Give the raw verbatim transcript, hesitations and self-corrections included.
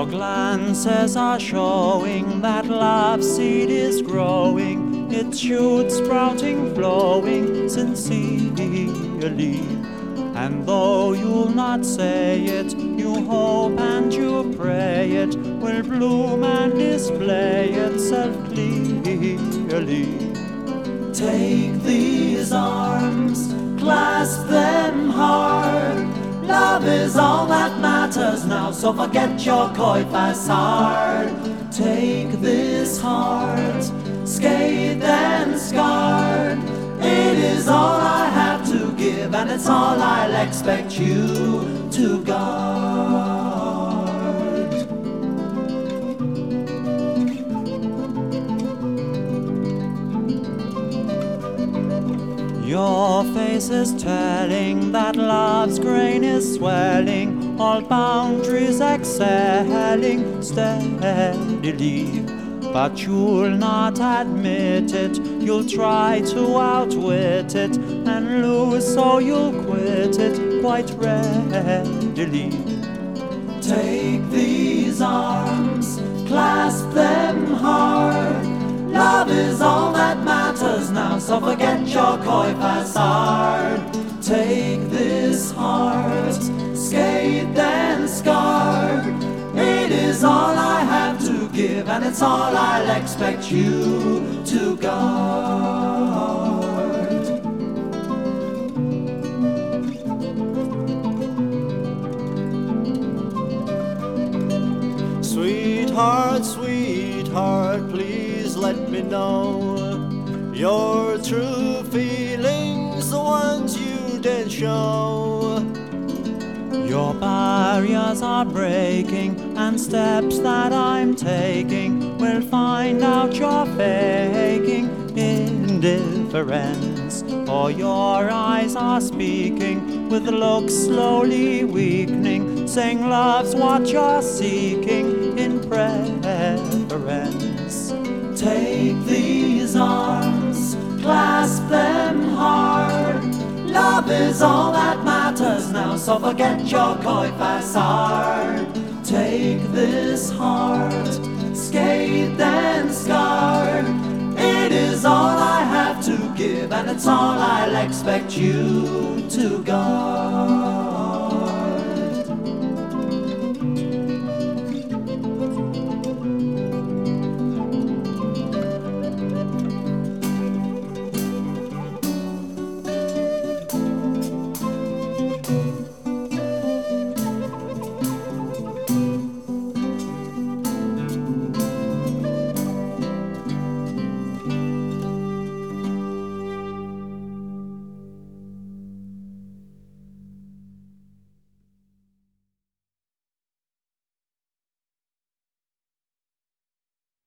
Your glances are showing that love seed is growing. It shoots, sprouting, flowing sincerely. And though you'll not say it, you hope and you pray it will bloom and display itself clearly. Take these arms, clasp them hard. Love is all that matters now, so forget your coy facade. Take this heart, scathed and scarred. It is all I have to give, and it's all I'll expect you to guard. Your face is telling that love's grain is swelling, all boundaries excelling steadily. But you'll not admit it, you'll try to outwit it, and lose, so you'll quit it quite readily. Take these arms, clasp them hard. Love is all that matters now, so forget your coy facade. Take this heart, scathed and scarred. It is all I have to give, and it's all I'll expect you to guard. Sweetheart, sweetheart, please let me know your true feelings, the ones you did show. Your barriers are breaking, and steps that I'm taking will find out you're faking indifference. Or your eyes are speaking with looks slowly weakening, saying love's what you're seeking in preference. Take these arms, clasp them hard. Love is all that matters now, so forget your coy facade. Take this heart, scathed and scarred. It is all I have to give, and it's all I'll expect you to guard.